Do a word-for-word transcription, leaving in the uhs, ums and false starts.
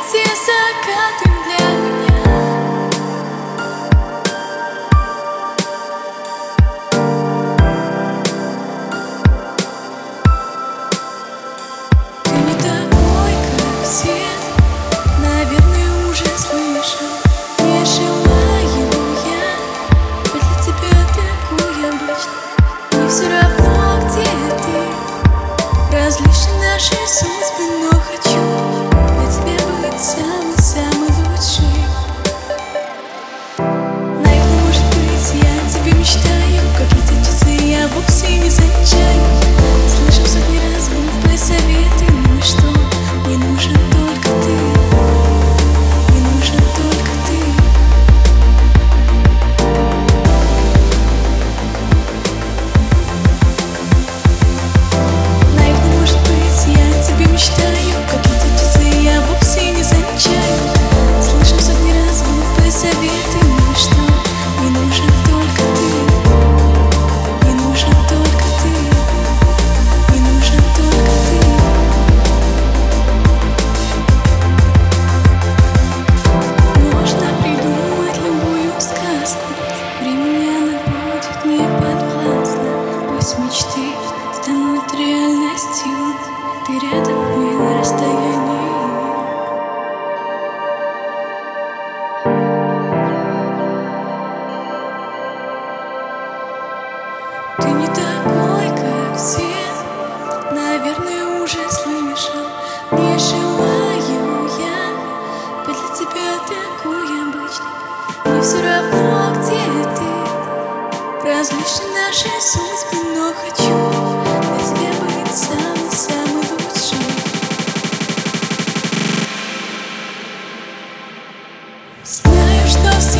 все закаты для меня. Ты не такой, как все, наверное, уже слышал. Не желаю я быть для тебя такой обычной. Мне все равно, где ты, различны наши судьбы, но хочу для тебя быть самый-самый лучший. Наверное, может быть, я тебе мечтаю, как летят часы, я вовсе не замечаю. Слышим сотни раз глупые советы, ну и что? Мне нужен только ты, мне нужен только ты. Наверное, может быть, я тебе мечтаю, как летят часы, я вовсе не замечаю. Слышим сотни раз глупые советы, ну и что? Мне нужен только ты, мне нужен только ты, мне нужен только ты. Можно придумать любую сказку, времени она будет не подвластна. Пусть мечты станут реальностью, ты рядом, мы на расстоянии. Ты не такой, как все, наверное, уже слышал. Не желаю я быть для тебя такой обычной. Мне все равно, где ты, различны наши судьбы, но хочу для тебя быть самый-самый лучший. Знаю, что все